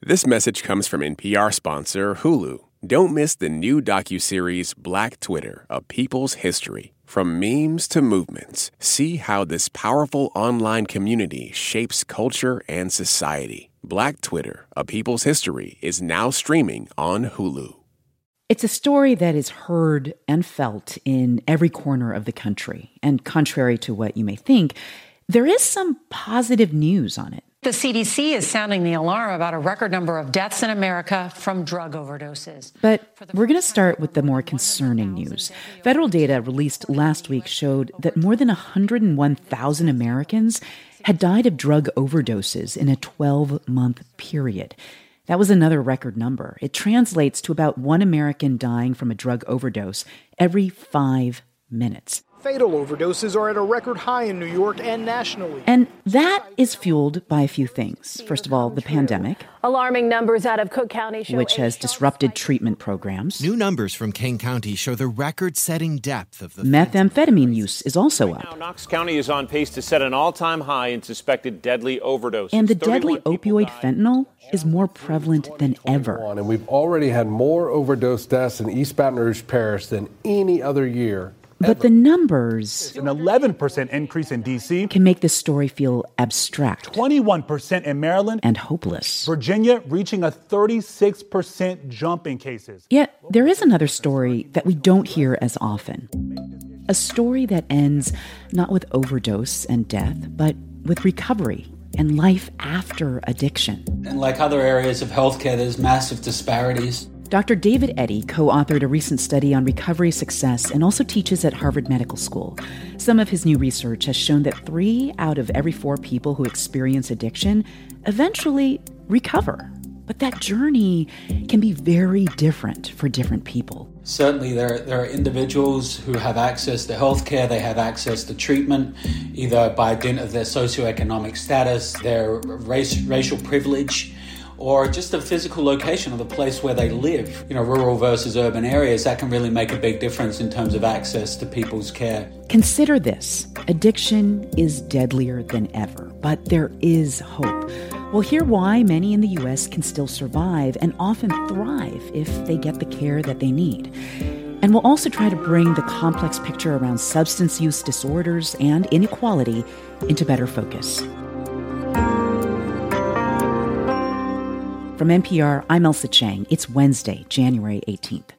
This message comes from NPR sponsor Hulu. Don't miss the new docuseries Black Twitter, A People's History. From memes to movements, see how this powerful online community shapes culture and society. Black Twitter, A People's History is now streaming on Hulu. It's a story that is heard and felt in every corner of the country. And contrary to what you may think, there is some positive news on it. The CDC is sounding the alarm about a record number of deaths in America from drug overdoses. But we're going to start with the more concerning news. Federal data released last week showed that more than 101,000 Americans had died of drug overdoses in a 12-month period. That was another record number. It translates to about one American dying from a drug overdose every 5 minutes. Fatal overdoses are at a record high in New York and nationally. And that is fueled by a few things. First of all, the pandemic. Alarming numbers out of Cook County show which has disrupted treatment programs. New numbers from King County show the record-setting depth of the methamphetamine use is also up. Now, Knox County is on pace to set an all-time high in suspected deadly overdoses. And the deadly opioid fentanyl is more prevalent than ever. And we've already had more overdose deaths in East Baton Rouge Parish than any other year. But the numbers... An 11% increase in D.C. can make this story feel abstract. 21% in Maryland. And hopeless. Virginia reaching a 36% jump in cases. Yet, there is another story that we don't hear as often. A story that ends not with overdose and death, but with recovery and life after addiction. And like other areas of healthcare, there's massive disparities. Dr. David Eddy co-authored a recent study on recovery success and also teaches at Harvard Medical School. Some of his new research has shown that 3 out of every 4 people who experience addiction eventually recover. But that journey can be very different for different people. Certainly, there are individuals who have access to healthcare, they have access to treatment, either by dint of their socioeconomic status, their racial privilege, or just the physical location of the place where they live. Rural versus urban areas, that can really make a big difference in terms of access to people's care. Consider this. Addiction is deadlier than ever, but there is hope. We'll hear why many in the U.S. can still survive and often thrive if they get the care that they need. And we'll also try to bring the complex picture around substance use disorders and inequality into better focus. From NPR, I'm Ailsa Chang. It's Wednesday, January 18th.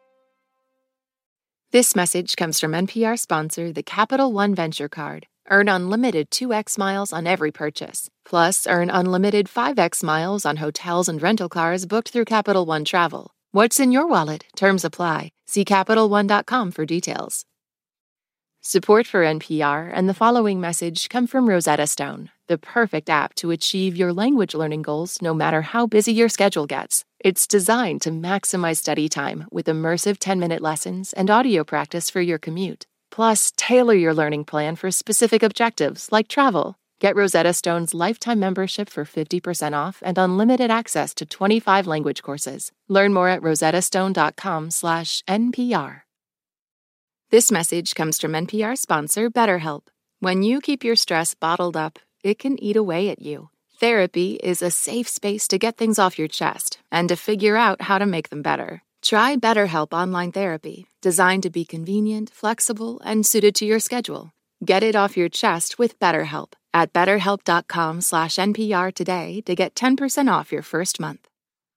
This message comes from NPR sponsor, the Capital One Venture Card. Earn unlimited 2x miles on every purchase. Plus, earn unlimited 5x miles on hotels and rental cars booked through Capital One Travel. What's in your wallet? Terms apply. See CapitalOne.com for details. Support for NPR and the following message come from Rosetta Stone, the perfect app to achieve your language learning goals no matter how busy your schedule gets. It's designed to maximize study time with immersive 10-minute lessons and audio practice for your commute. Plus, tailor your learning plan for specific objectives like travel. Get Rosetta Stone's lifetime membership for 50% off and unlimited access to 25 language courses. Learn more at rosettastone.com/NPR. This message comes from NPR sponsor BetterHelp. When you keep your stress bottled up, it can eat away at you. Therapy is a safe space to get things off your chest and to figure out how to make them better. Try BetterHelp Online Therapy, designed to be convenient, flexible, and suited to your schedule. Get it off your chest with BetterHelp at betterhelp.com/NPR today to get 10% off your first month.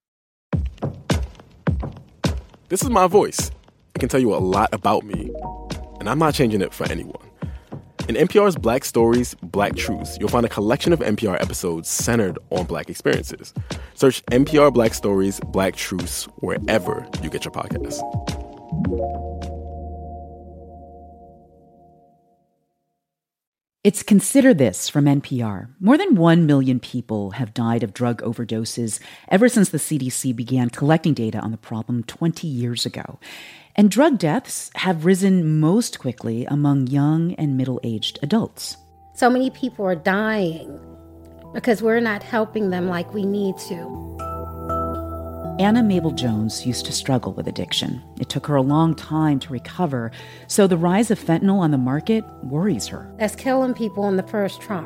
This is my voice. It can tell you a lot about me, and I'm not changing it for anyone. In NPR's Black Stories, Black Truths, you'll find a collection of NPR episodes centered on Black experiences. Search NPR Black Stories, Black Truths wherever you get your podcasts. It's Consider This from NPR. More than 1 million people have died of drug overdoses ever since the CDC began collecting data on the problem 20 years ago. And drug deaths have risen most quickly among young and middle-aged adults. So many people are dying because we're not helping them like we need to. Anna Mabel Jones used to struggle with addiction. It took her a long time to recover, so the rise of fentanyl on the market worries her. That's killing people on the first try.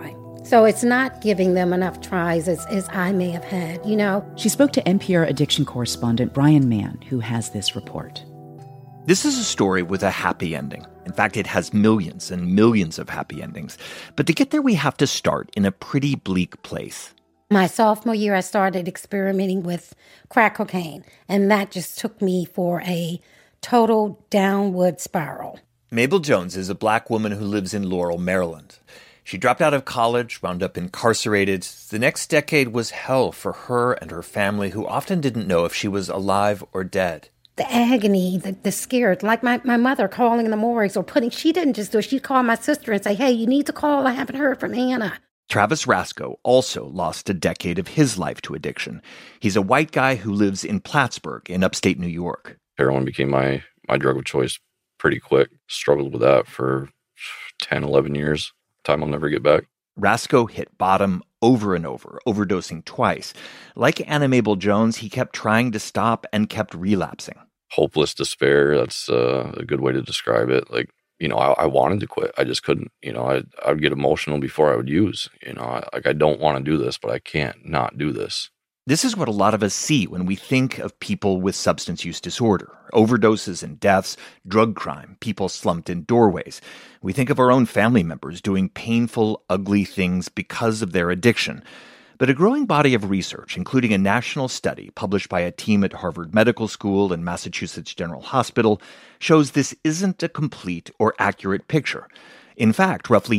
So it's not giving them enough tries as I may have had, you know. She spoke to NPR addiction correspondent Brian Mann, who has this report. This is a story with a happy ending. In fact, it has millions and millions of happy endings. But to get there, we have to start in a pretty bleak place. My sophomore year, I started experimenting with crack cocaine, and that just took me for a total downward spiral. Mabel Jones is a black woman who lives in Laurel, Maryland. She dropped out of college, wound up incarcerated. The next decade was hell for her and her family, who often didn't know if she was alive or dead. The agony, the scared, like my mother calling in the morgues or she didn't just do it. She'd call my sister and say, hey, you need to call. I haven't heard from Anna. Travis Rasco also lost a decade of his life to addiction. He's a white guy who lives in Plattsburgh in upstate New York. Heroin became my drug of choice pretty quick. Struggled with that for 10, 11 years. Time I'll never get back. Rasco hit bottom over and over, overdosing twice. Like Anna Mabel Jones, he kept trying to stop and kept relapsing. Hopeless despair, that's a good way to describe it. Like, you know, I wanted to quit. I just couldn't. You know, I would get emotional before I would use. You know, I don't want to do this, but I can't not do this. This is what a lot of us see when we think of people with substance use disorder. Overdoses and deaths, drug crime, people slumped in doorways. We think of our own family members doing painful, ugly things because of their addiction. But a growing body of research, including a national study published by a team at Harvard Medical School and Massachusetts General Hospital, shows this isn't a complete or accurate picture. In fact, roughly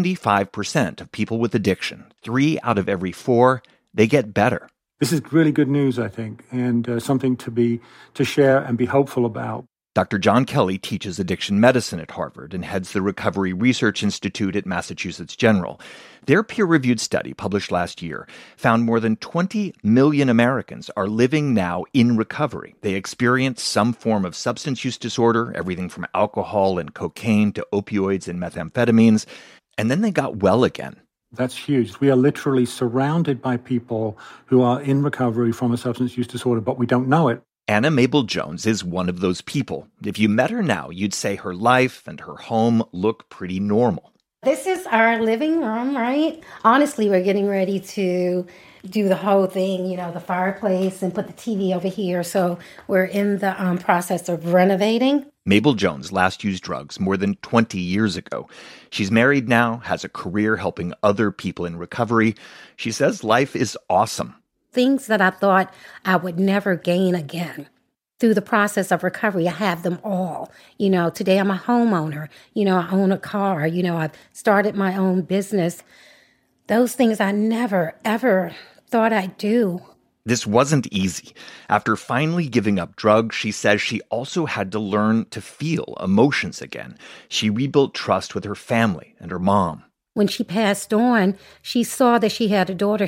75% of people with addiction, 3 out of every 4, they get better. This is really good news, I think, and something to share and be hopeful about. Dr. John Kelly teaches addiction medicine at Harvard and heads the Recovery Research Institute at Massachusetts General. Their peer-reviewed study, published last year, found more than 20 million Americans are living now in recovery. They experience some form of substance use disorder, everything from alcohol and cocaine to opioids and methamphetamines, and then they got well again. That's huge. We are literally surrounded by people who are in recovery from a substance use disorder, but we don't know it. Anna Mabel Jones is one of those people. If you met her now, you'd say her life and her home look pretty normal. This is our living room, right? Honestly, we're getting ready to do the whole thing, you know, the fireplace and put the TV over here. So we're in the process of renovating. Mabel Jones last used drugs more than 20 years ago. She's married now, has a career helping other people in recovery. She says life is awesome. Things that I thought I would never gain again. Through the process of recovery, I have them all. You know, today I'm a homeowner. You know, I own a car. You know, I've started my own business. Those things I never, ever thought I'd do. This wasn't easy. After finally giving up drugs, she says she also had to learn to feel emotions again. She rebuilt trust with her family and her mom. When she passed on, she saw that she had a daughter.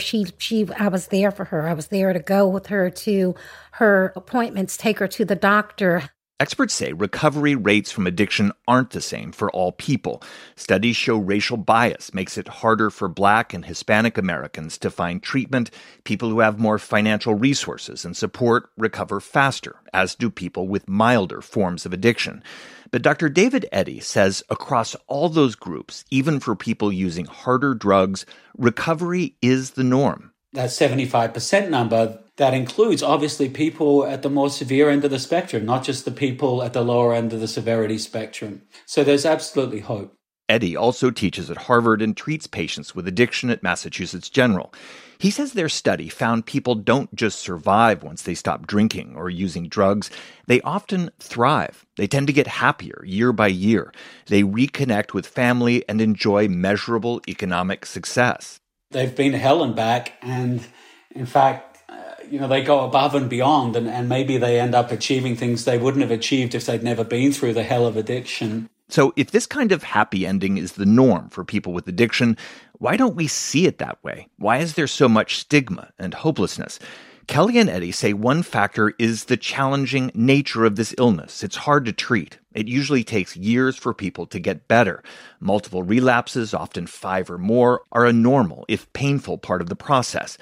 I was there for her. I was there to go with her to her appointments, take her to the doctor. Experts say recovery rates from addiction aren't the same for all people. Studies show racial bias makes it harder for Black and Hispanic Americans to find treatment. People who have more financial resources and support recover faster, as do people with milder forms of addiction. But Dr. David Eddy says across all those groups, even for people using harder drugs, recovery is the norm. That 75% number, that includes obviously people at the more severe end of the spectrum, not just the people at the lower end of the severity spectrum. So there's absolutely hope. Eddy also teaches at Harvard and treats patients with addiction at Massachusetts General. He says their study found people don't just survive once they stop drinking or using drugs. They often thrive. They tend to get happier year by year. They reconnect with family and enjoy measurable economic success. They've been to hell and back, and in fact, they go above and beyond, and maybe they end up achieving things they wouldn't have achieved if they'd never been through the hell of addiction. So if this kind of happy ending is the norm for people with addiction, why don't we see it that way? Why is there so much stigma and hopelessness? Kelly and Eddy say one factor is the challenging nature of this illness. It's hard to treat. It usually takes years for people to get better. Multiple relapses, often 5 or more, are a normal, if painful, part of the process.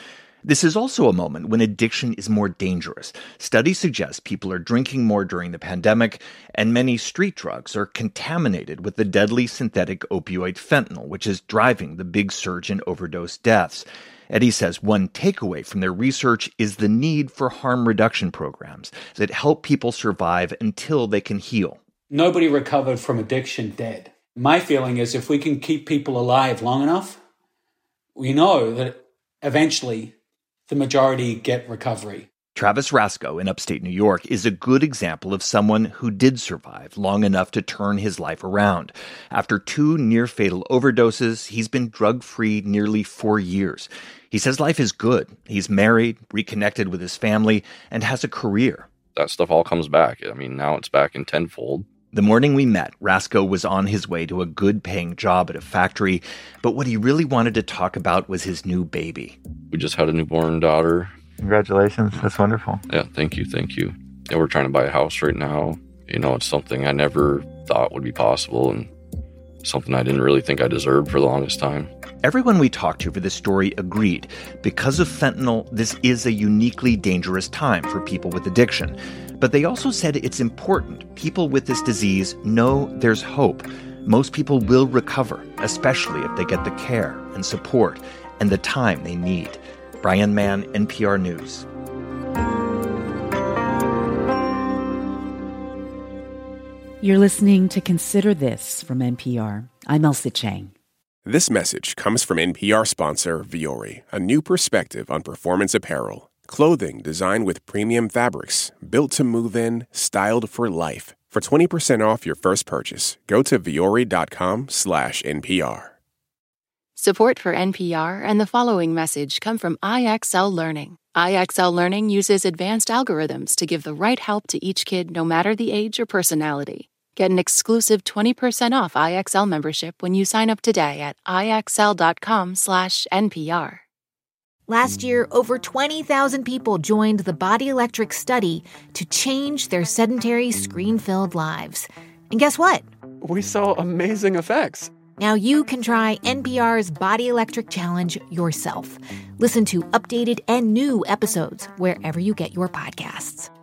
This is also a moment when addiction is more dangerous. Studies suggest people are drinking more during the pandemic, and many street drugs are contaminated with the deadly synthetic opioid fentanyl, which is driving the big surge in overdose deaths. Eddie says one takeaway from their research is the need for harm reduction programs that help people survive until they can heal. Nobody recovered from addiction dead. My feeling is if we can keep people alive long enough, we know that eventually the majority get recovery. Travis Rasco in upstate New York is a good example of someone who did survive long enough to turn his life around. After 2 near-fatal overdoses, he's been drug-free nearly 4 years. He says life is good. He's married, reconnected with his family, and has a career. That stuff all comes back. I mean, now it's back in tenfold. The morning we met, Rasco was on his way to a good-paying job at a factory, but what he really wanted to talk about was his new baby. We just had a newborn daughter. Congratulations. That's wonderful. Yeah, thank you. Yeah, we're trying to buy a house right now. You know, it's something I never thought would be possible and something I didn't really think I deserved for the longest time. Everyone we talked to for this story agreed. Because of fentanyl, this is a uniquely dangerous time for people with addiction. But they also said it's important people with this disease know there's hope. Most people will recover, especially if they get the care and support and the time they need. Brian Mann, NPR News. You're listening to Consider This from NPR. I'm Elsa Chang. This message comes from NPR sponsor Vuori, a new perspective on performance apparel. Clothing designed with premium fabrics, built to move in, styled for life. For 20% off your first purchase, go to vuori.com/NPR. Support for NPR and the following message come from IXL Learning. IXL Learning uses advanced algorithms to give the right help to each kid no matter the age or personality. Get an exclusive 20% off IXL membership when you sign up today at IXL.com/NPR. Last year, over 20,000 people joined the Body Electric study to change their sedentary, screen-filled lives. And guess what? We saw amazing effects. Now you can try NPR's Body Electric Challenge yourself. Listen to updated and new episodes wherever you get your podcasts.